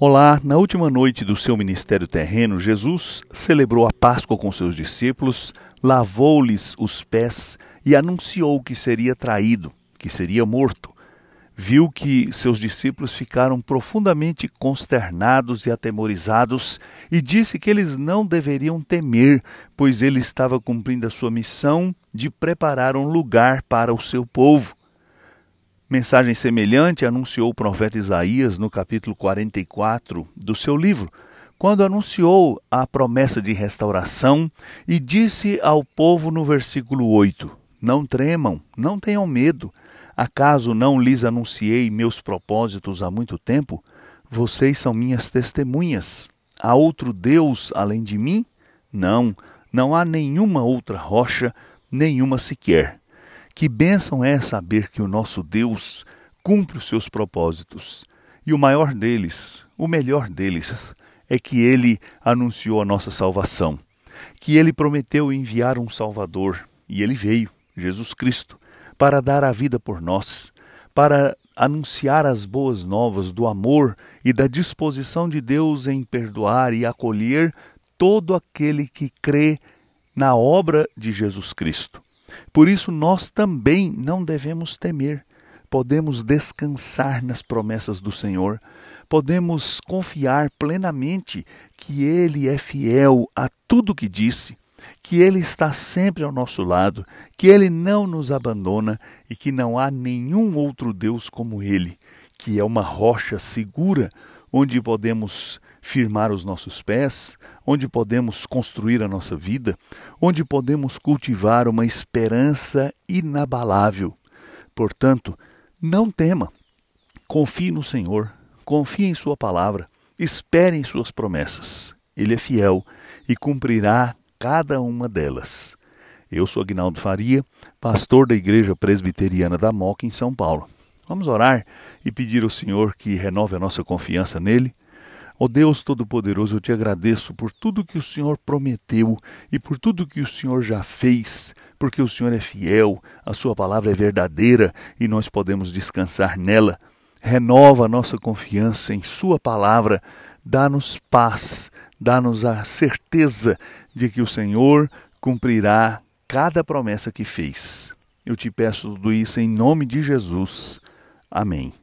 Olá, na última noite do seu ministério terreno, Jesus celebrou a Páscoa com seus discípulos, lavou-lhes os pés e anunciou que seria traído, que seria morto. Viu que seus discípulos ficaram profundamente consternados e atemorizados e disse que eles não deveriam temer, pois ele estava cumprindo a sua missão de preparar um lugar para o seu povo. Mensagem semelhante anunciou o profeta Isaías no capítulo 44 do seu livro, quando anunciou a promessa de restauração e disse ao povo no versículo 8, não tremam, não tenham medo. Acaso não lhes anunciei meus propósitos há muito tempo? Vocês são minhas testemunhas. Há outro Deus além de mim? Não, não há nenhuma outra rocha, nenhuma sequer. Que bênção é saber que o nosso Deus cumpre os seus propósitos. E o maior deles, o melhor deles, é que Ele anunciou a nossa salvação. Que Ele prometeu enviar um Salvador, e Ele veio, Jesus Cristo, para dar a vida por nós, para anunciar as boas novas do amor e da disposição de Deus em perdoar e acolher todo aquele que crê na obra de Jesus Cristo. Por isso nós também não devemos temer. Podemos descansar nas promessas do Senhor. Podemos confiar plenamente que Ele é fiel a tudo que disse, que Ele está sempre ao nosso lado, que Ele não nos abandona e que não há nenhum outro Deus como Ele, que é uma rocha segura onde podemos firmar os nossos pés, onde podemos construir a nossa vida, onde podemos cultivar uma esperança inabalável. Portanto, não tema, confie no Senhor, confie em sua palavra, espere em suas promessas. Ele é fiel e cumprirá cada uma delas. Eu sou Aguinaldo Faria, pastor da Igreja Presbiteriana da Moca, em São Paulo. Vamos orar e pedir ao Senhor que renove a nossa confiança nele. Ó Deus Todo-Poderoso, eu te agradeço por tudo que o Senhor prometeu e por tudo que o Senhor já fez, porque o Senhor é fiel, a sua palavra é verdadeira e nós podemos descansar nela. Renova a nossa confiança em sua palavra, dá-nos paz, dá-nos a certeza de que o Senhor cumprirá cada promessa que fez. Eu te peço tudo isso em nome de Jesus. Amém.